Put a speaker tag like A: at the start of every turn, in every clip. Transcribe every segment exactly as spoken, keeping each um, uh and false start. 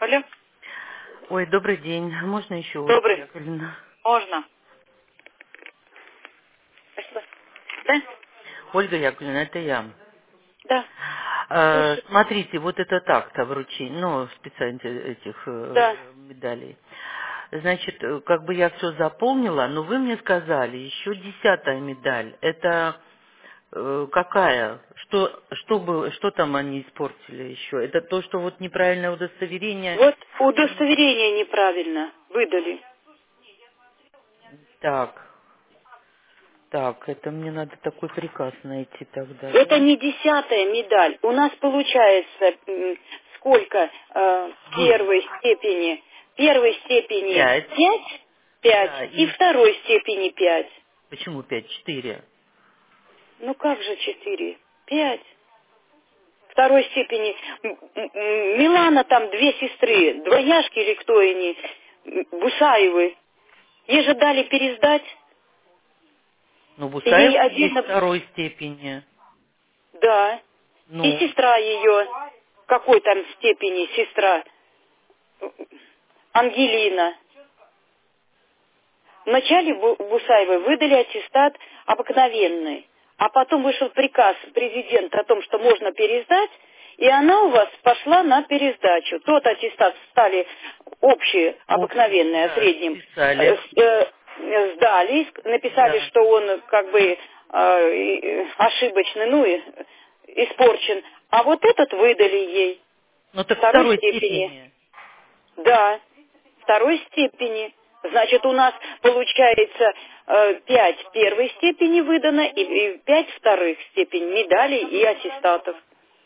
A: Алло,
B: Ой, добрый день. Можно еще Ольга
A: добрый.
B: Яковлевна?
A: Можно. Спасибо. Да?
B: Ольга Яковлевна, это я.
A: Да.
B: Э,
A: Слушай.
B: смотрите, вот это так-то вручение, ну, специально этих
A: Да.
B: э, медалей. Значит, э, как бы я все заполнила, но вы мне сказали, еще десятая медаль. Это э, какая? Что, что, бы, что там они испортили еще? Это то, что вот неправильное удостоверение.
A: Вот удостоверение неправильно выдали.
B: Так, так, это мне надо такой приказ найти тогда,
A: Это
B: да?
A: не десятая медаль. У нас получается м, сколько э,
B: Девять.
A: первой степени? Первой степени
B: Пять.
A: пять, пять
B: Да,
A: и
B: и
A: второй степени пять.
B: почему пять? Четыре.
A: Ну как же четыре? Пять. Второй степени. М- м- м, Милана там две сестры, двояшки или кто они, м, Бусаевы. Ей же дали пересдать.
B: Ну,
A: И ей
B: Бусаева есть
A: отдельно...
B: второй степени.
A: Да. И
B: Ну,
A: сестра ее, какой там степени сестра, Ангелина. Вначале Бу- Бусаевой выдали аттестат обыкновенный, а потом вышел приказ президента о том, что можно пересдать, и она у вас пошла на пересдачу. Тот аттестат стали общие,
B: общий,
A: обыкновенные, о
B: да,
A: среднем, э,
B: списали.
A: с- э, сдали, написали,
B: Да.
A: что он как бы э, и- ошибочный, ну и испорчен. А вот этот выдали ей
B: Ну, так
A: второй
B: второй
A: степени.
B: степени.
A: Да, второй степени. Значит, у нас получается э, пять первой степени выдано и, и пять вторых степени медалей и аттестатов.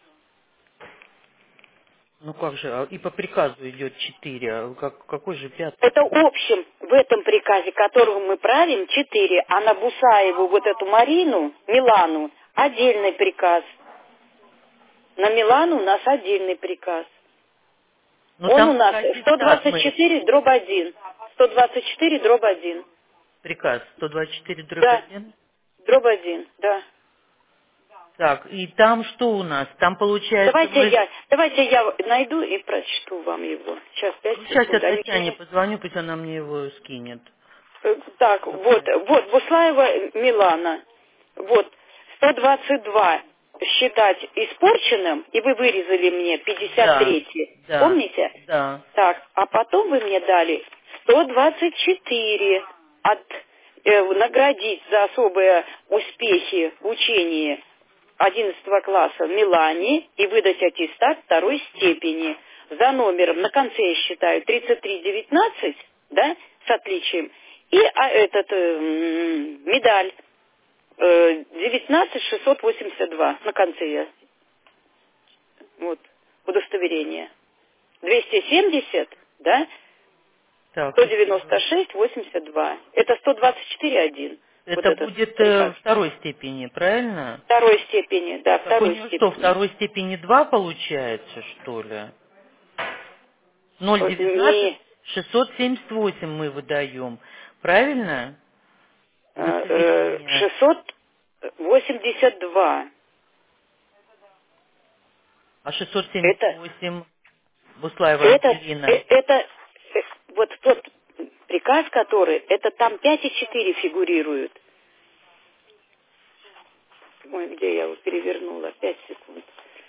B: Ну, как же, а и по приказу идет четыре. А как, какой же пятый?
A: Это общем в этом приказе, которого мы правим, четыре, а на Бусаеву вот эту Марину, Милану, отдельный приказ. На Милану у нас отдельный приказ.
B: Ну,
A: Он у
B: там
A: нас
B: про аттестат мы,
A: сто двадцать четыре дробь один. сто двадцать четыре дробь один.
B: приказ сто двадцать четыре дробь
A: Да,
B: один.
A: дробь один, да.
B: Так, и там что у нас? Там получается
A: Давайте
B: мы...
A: я, давайте я найду и прочту вам его. Сейчас, пять
B: Ну, сейчас я
A: секунд. Они
B: Татьяне
A: мне...
B: позвоню, пусть она мне его скинет.
A: э, Так, вот,
B: Документ.
A: вот, Буслаева Милана. Вот, сто двадцать два считать испорченным, и вы вырезали мне пятьдесят
B: Да,
A: третий.
B: да,
A: Помните?
B: да.
A: Так, а потом вы мне дали сто двадцать четыре от, э, наградить за особые успехи в учении одиннадцатого класса в Милане и выдать аттестат второй степени. За номером на конце я считаю тридцать три девятнадцать, да, с отличием. И а, этот э, м, медаль э, девятнадцать шестьсот восемьдесят два на конце я. Вот, удостоверение. двести семьдесят, да,
B: Так,
A: сто
B: еще.
A: девяносто шесть восемьдесят два. Это сто двадцать четыре один. Вот
B: Это
A: этот
B: будет э,
A: приказ.
B: второй степени, правильно?
A: Второй степени, да,
B: Так у
A: второй
B: нее что,
A: степени.
B: второй степени два получается, что ли? ноль
A: Э,
B: девятнадцать
A: Не,
B: шестьсот семьдесят восемь мы выдаем. Правильно?
A: э, э,
B: Удостоверение.
A: шестьсот восемьдесят два.
B: А шестьсот семьдесят
A: Это,
B: восемь Буслаева
A: это, э,
B: Ангелина.
A: это, э, вот тот приказ, который, это там пять и четыре фигурируют. Ой, где я его перевернула? Пять секунд.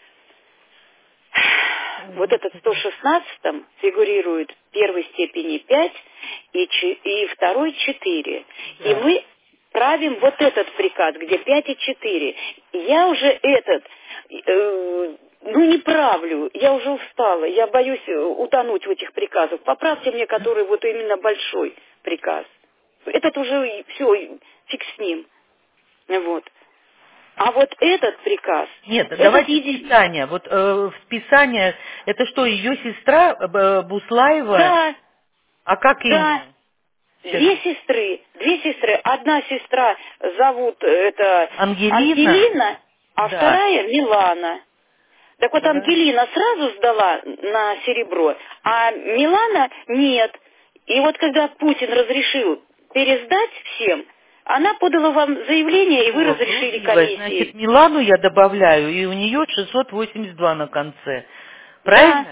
B: Ой,
A: Вот этот в сто
B: Господи.
A: шестнадцатом фигурирует первой степени пять и, чи- и второй четыре. И
B: Да.
A: мы правим вот этот приказ, где пять и четыре. Я уже этот, э, ну не правлю, я уже устала, я боюсь э, утонуть в этих приказах. Поправьте мне, который вот именно большой приказ. Этот уже все, фиг с ним. Вот. А вот этот приказ,
B: Нет,
A: этот
B: давайте
A: един...
B: списание. Вот э, списание, это что, ее сестра э, Б- Буслаева?
A: Да,
B: А как
A: да,
B: имя? Сейчас.
A: две сестры, две сестры. Одна сестра зовут э, это
B: Ангелина?
A: Ангелина, а
B: Да.
A: вторая Милана. Так вот
B: Вторая.
A: Ангелина сразу сдала на серебро, а Милана нет. И вот когда Путин разрешил пересдать всем, она подала вам заявление, и вы
B: Все,
A: разрешили
B: Грудевая. Значит,
A: комиссии.
B: Милану я добавляю, и у нее шестьсот восемьдесят два на конце.
A: Да,
B: Правильно?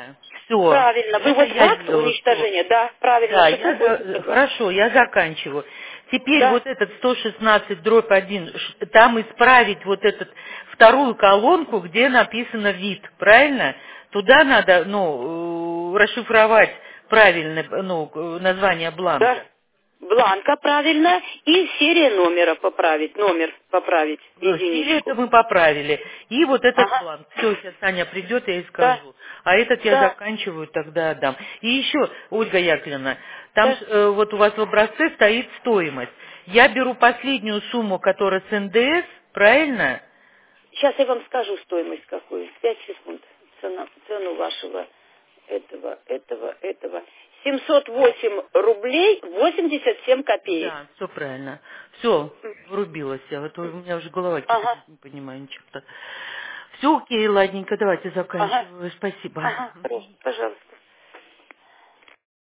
B: Все.
A: Правильно. Вывод факт уничтожения, да, правильно.
B: Да, я за... хорошо, я заканчиваю. Теперь
A: Да.
B: вот этот сто шестнадцать дробь один, ш- там исправить вот этот вторую колонку, где написано вид, правильно? Туда надо, ну, э, расшифровать правильно, ну, э, название
A: Да.
B: бланка.
A: Бланка, правильно. И серия номера поправить. Номер поправить.
B: Ну, серию это
A: Единичку.
B: мы поправили. И вот этот
A: Ага.
B: бланк. Все, сейчас Таня придет, я ей
A: Да.
B: скажу. А этот я
A: Да.
B: заканчиваю, тогда отдам. И еще, Ольга Яковлевна, там
A: Да.
B: ж, э, вот у вас в образце стоит стоимость. Я беру последнюю сумму, которая с эн дэ эс, правильно?
A: Сейчас я вам скажу стоимость какую. Пять секунд. Цена, цену вашего этого, этого, этого. семьсот восемь рублей восемьдесят семь копеек.
B: Да, все правильно. Все, врубилась я. Вот у меня уже голова кипит,
A: Ага.
B: не понимаю ничего-то. Все окей, ладненько, давайте
A: Ага.
B: заканчиваю. Спасибо.
A: Ага. Хорошо. Пожалуйста.